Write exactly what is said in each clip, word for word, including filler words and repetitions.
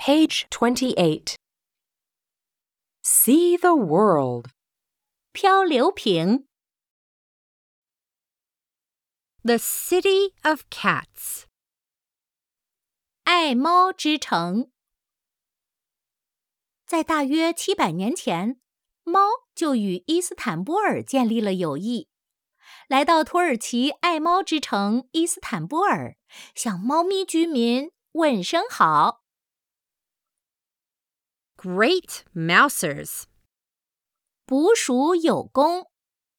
Page twenty-eight. See the world. 漂流瓶 The City of Cats. 爱猫之城。在大约七百年前，猫就与伊斯坦布尔建立了友谊。来到土耳其爱猫之城伊斯坦布尔，向猫咪居民问声好。 Great Mousers. 捕鼠有功。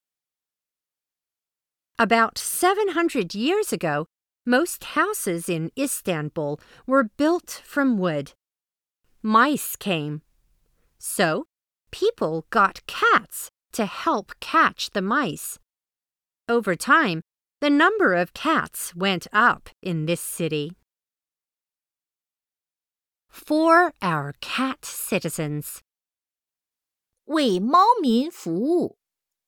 About seven hundred years ago, most houses in Istanbul were built from wood. Mice came. So, people got cats to help catch the mice. Over time, the number of cats went up in this city. For our cat citizens. 为猫民服务。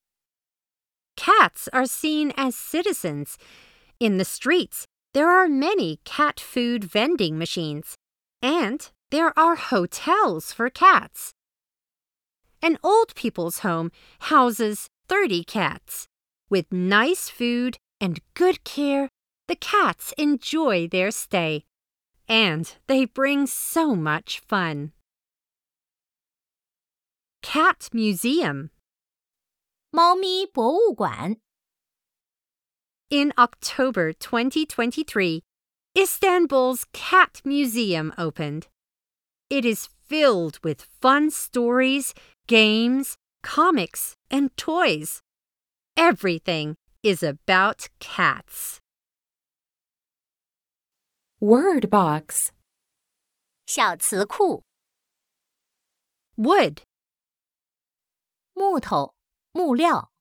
Cats are seen as citizens. In the streets, there are many cat food vending machines, and there are hotels for cats. An old people's home houses thirty cats. With nice food and good care, the cats enjoy their stay. And they bring so much fun. Cat Museum. 猫咪博物馆。 In October twenty twenty-three, Istanbul's Cat Museum opened. It is filled with fun stories, games, comics, and toys. Everything is about cats. Word box. 小词库。 Wood. 木头、木料。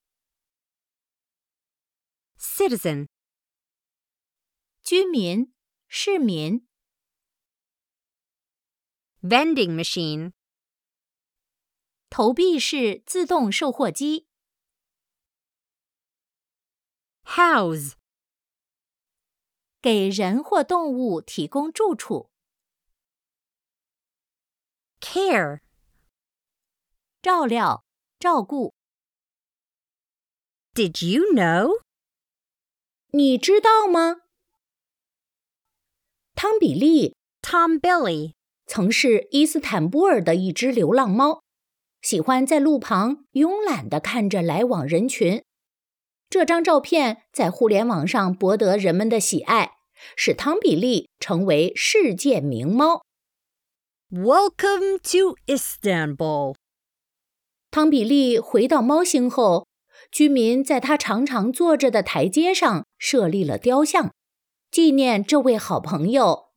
Citizen. 居民、市民。 Vending machine. 投币式自动售货机。 House. 给人或动物提供住处。 Care. 照料、照顾。 Did you know? 你知道吗？汤比利 Tom Billy. 曾是伊斯坦布尔的一只流浪猫，喜欢在路旁慵懒地看着来往人群。这张照片在互联网上博得人们的喜爱，使汤比利成为世界名猫。 Welcome to Istanbul. 汤比利回到猫星后，居民在他常常坐着的台阶上设立了雕像，纪念这位好朋友